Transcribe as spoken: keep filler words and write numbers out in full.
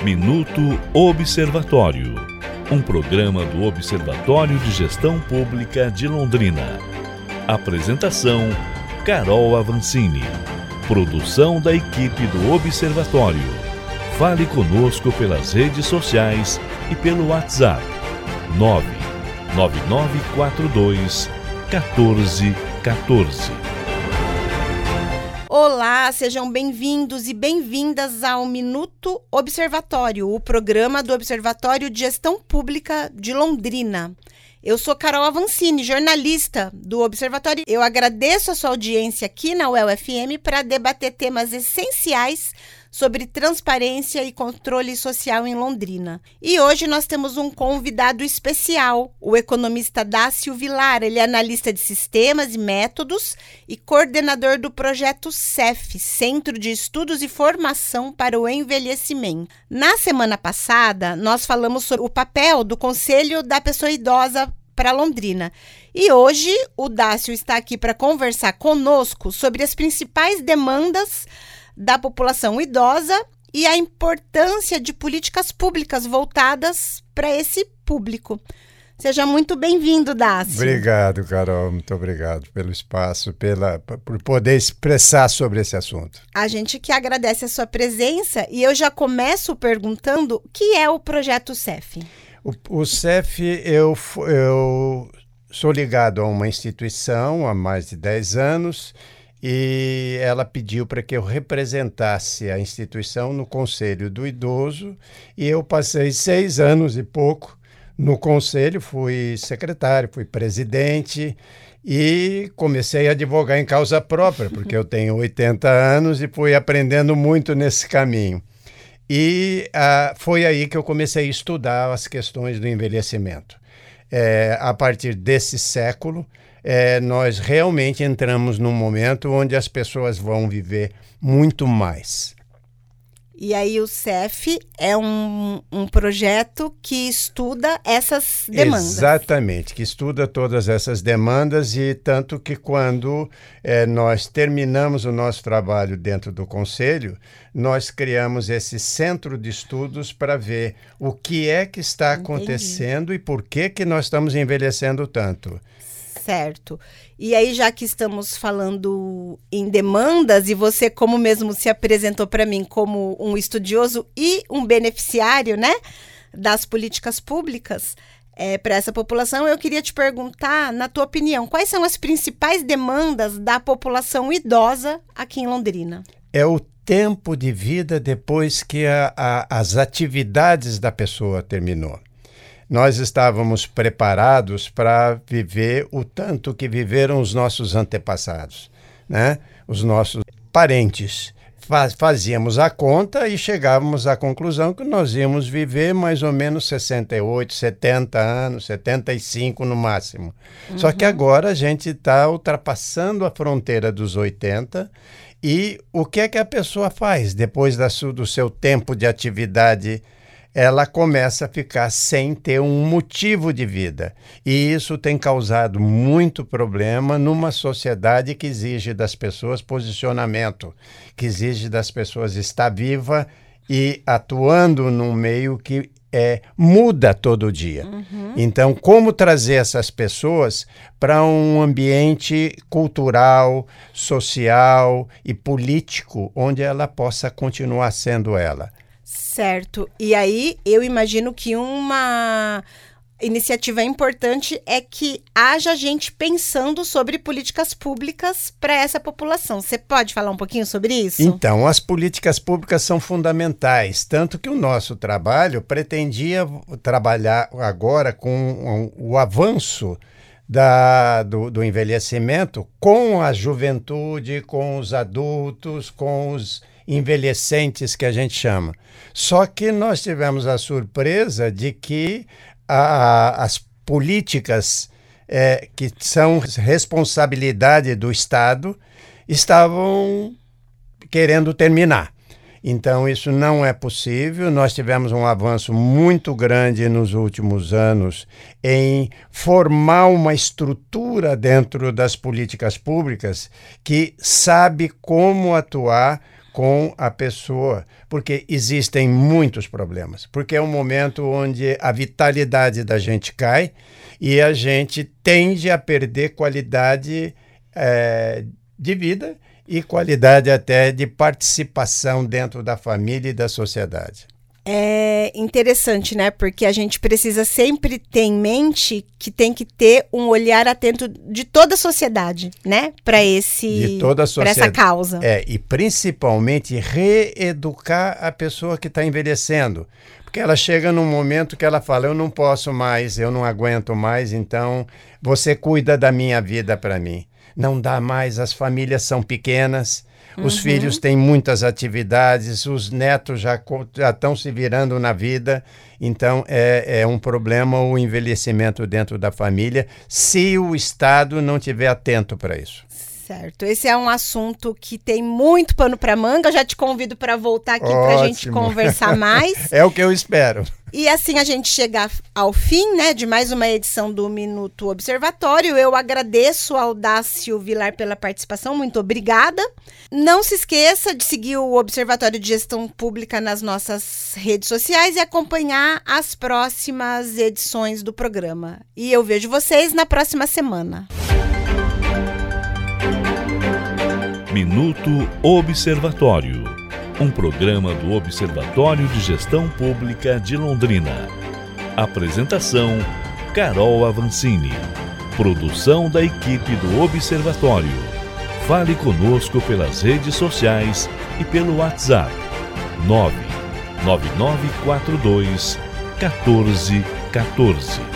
Minuto Observatório, um programa do Observatório de Gestão Pública de Londrina. Apresentação: Carol Avancini. Produção da equipe do Observatório. Fale conosco pelas redes sociais e pelo WhatsApp nove nove nove quatro dois um quatro um quatro. Olá, sejam bem-vindos e bem-vindas ao Minuto Observatório, o programa do Observatório de Gestão Pública de Londrina. Eu sou Carol Avancini, jornalista do Observatório. Eu agradeço a sua audiência aqui na U E L F M para debater temas essenciais sobre transparência e controle social em Londrina. E hoje nós temos um convidado especial, o economista Dácio Vilar. Ele é analista de sistemas e métodos e coordenador do projeto C E F, Centro de Estudos e Formação para o Envelhecimento. Na semana passada, nós falamos sobre o papel do Conselho da Pessoa Idosa para Londrina. E hoje o Dácio está aqui para conversar conosco sobre as principais demandas da população idosa e a importância de políticas públicas voltadas para esse público. Seja muito bem-vindo, Dácio. Obrigado, Carol. Muito obrigado pelo espaço, pela, por poder expressar sobre esse assunto. A gente que agradece a sua presença e eu já começo perguntando o que é o projeto C E F. O, o C E F, eu, eu sou ligado a uma instituição há mais de dez anos e ela pediu para que eu representasse a instituição no Conselho do Idoso e eu passei seis anos e pouco no Conselho, fui secretário, fui presidente e comecei a advogar em causa própria, porque eu tenho oitenta anos e fui aprendendo muito nesse caminho. E ah, foi aí que eu comecei a estudar as questões do envelhecimento. É, a partir desse século, é, nós realmente entramos num momento onde as pessoas vão viver muito mais. E aí o C E F é um, um projeto que estuda essas demandas. Exatamente, que estuda todas essas demandas e tanto que quando é, nós terminamos o nosso trabalho dentro do Conselho, nós criamos esse centro de estudos para ver o que é que está Entendi. acontecendo e por que que nós estamos envelhecendo tanto. Certo. E aí, já que estamos falando em demandas, e você, como mesmo se apresentou para mim como um estudioso e um beneficiário, né, das políticas públicas é, para essa população, eu queria te perguntar, na tua opinião, quais são as principais demandas da população idosa aqui em Londrina? É o tempo de vida depois que a, a, as atividades da pessoa terminou. Nós estávamos preparados para viver o tanto que viveram os nossos antepassados, né? Os nossos parentes. Fazíamos a conta e chegávamos à conclusão que nós íamos viver mais ou menos sessenta e oito, setenta anos, setenta e cinco no máximo. Uhum. Só que agora a gente está ultrapassando a fronteira dos oitenta e o que é que a pessoa faz depois da su- do seu tempo de atividade? Ela começa a ficar sem ter um motivo de vida. E isso tem causado muito problema numa sociedade que exige das pessoas posicionamento, que exige das pessoas estar viva e atuando num meio que é, muda todo dia. Uhum. Então, como trazer essas pessoas para um ambiente cultural, social e político, onde ela possa continuar sendo ela? Certo. E aí, eu imagino que uma iniciativa importante é que haja gente pensando sobre políticas públicas para essa população. Você pode falar um pouquinho sobre isso? Então, as políticas públicas são fundamentais, tanto que o nosso trabalho pretendia trabalhar agora com o avanço Da, do, do envelhecimento com a juventude, com os adultos, com os envelhecentes que a gente chama. Só que nós tivemos a surpresa de que a, as políticas é, que são responsabilidade do Estado estavam querendo terminar. Então, isso não é possível. Nós tivemos um avanço muito grande nos últimos anos em formar uma estrutura dentro das políticas públicas que sabe como atuar com a pessoa, porque existem muitos problemas, porque é um momento onde a vitalidade da gente cai e a gente tende a perder qualidade é, de vida e qualidade até de participação dentro da família e da sociedade. É interessante, né? Porque a gente precisa sempre ter em mente que tem que ter um olhar atento de toda a sociedade, né? Para esse, para essa causa. É, e principalmente reeducar a pessoa que está envelhecendo. Porque ela chega num momento que ela fala, eu não posso mais, eu não aguento mais, então você cuida da minha vida para mim. Não dá mais, as famílias são pequenas. Os uhum. filhos têm muitas atividades, os netos já já estão se virando na vida, então é, é um problema o envelhecimento dentro da família, se o Estado não estiver atento para isso. Certo, esse é um assunto que tem muito pano para manga, já te convido para voltar aqui para a gente conversar mais. É o que eu espero. E assim a gente chega ao fim, né, de mais uma edição do Minuto Observatório. Eu agradeço ao Dácio Vilar pela participação, muito obrigada. Não se esqueça de seguir o Observatório de Gestão Pública nas nossas redes sociais e acompanhar as próximas edições do programa. E eu vejo vocês na próxima semana. Minuto Observatório, um programa do Observatório de Gestão Pública de Londrina. Apresentação, Carol Avancini. Produção da equipe do Observatório. Fale conosco pelas redes sociais e pelo WhatsApp nove nove nove quatro dois um quatro um quatro.